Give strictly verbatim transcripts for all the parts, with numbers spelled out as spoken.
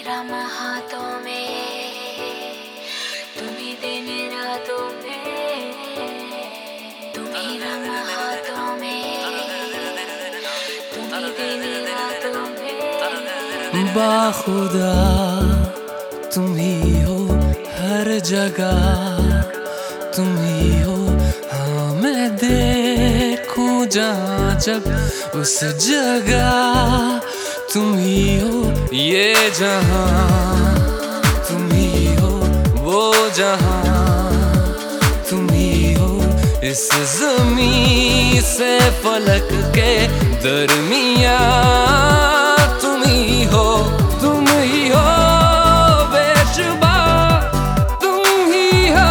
राम हाथों में, तुम्ही दिन रातों में, तुम्ही राम हाथों में, तुम्ही दिन रातों में। बाखुदा तुम ही हो हर जगह, तुम ही हो। हाँ मैं देखूं जहाँ जब उस जगह तुम ही हो। ये जहाँ तुम ही हो, वो जहाँ तुम ही हो। इस ज़मीं से फलक के दरमियाँ तुम ही हो, तुम ही हो। बेशुबा तुम ही हो,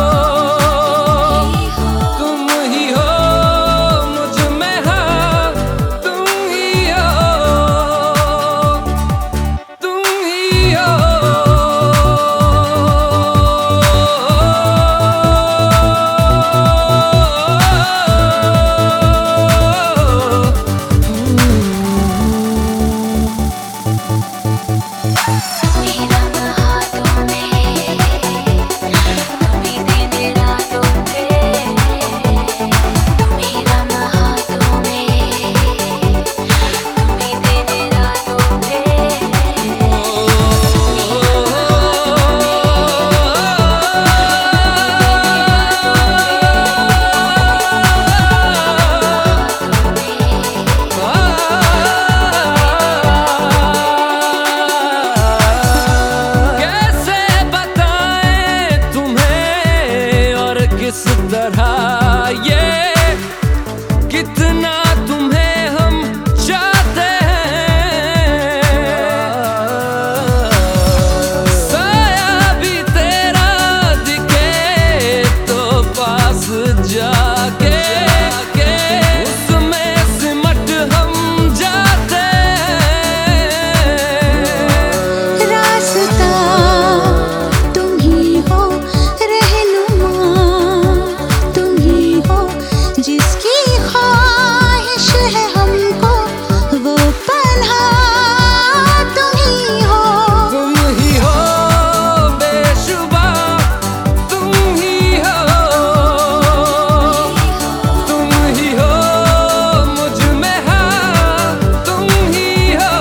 तुम ही हो। मुझ में हाँ तुम ही हो, तुम ही हो। किस तरह ये कितना तुम्हें हम चाहते हैं, साया भी तेरा दिखे तो पास जाके उसमें सिमट हम जाते हैं। रास्ता तुम ही हो, जिसकी ख्वाहिश है हमको वो पन्हा तुम ही हो। तुम ही हो बेशुबा, तुम ही हो, तुम ही हो। मुझ में हाँ तुम ही हो।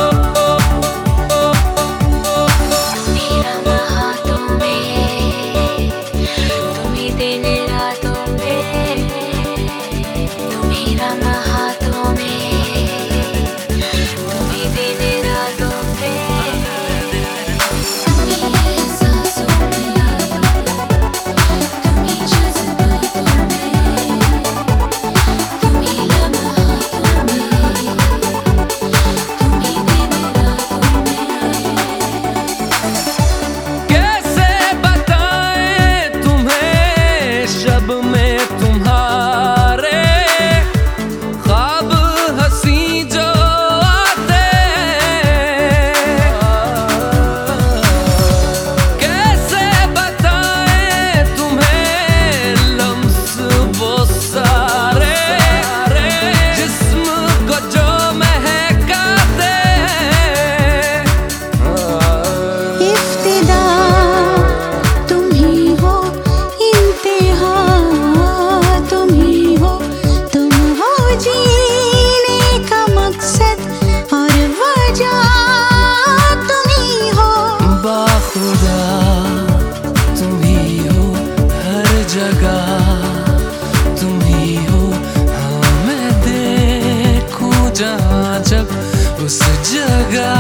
तुम्ही राम हाथों में, तुम्ही दिन रातों में, तुम्ही राम हाथों में, तुम्ही दिन रातों में, तुम्ही एहसासों में, तुम्ही जज्बातों में, तुम्ही लम्हातों में, तुम्ही दिन रातों में। कैसे बताएं तुम्हें शब में तुम्हारे ख्वाब हंसी जो आते हैं। कैसे बताएं तुम्हें लम्स वो सारे जिस्म को जो महकाते हैं। इफ्तिदा तुम ही हो, इंतहा तुम ही हो। तुम हो जीने का मकसद और वजह तुम ही हो। बाखुदा तुम ही हो हर जगह, तुम ही हो। हाँ मैं देखूं जहाँ जब उस जगह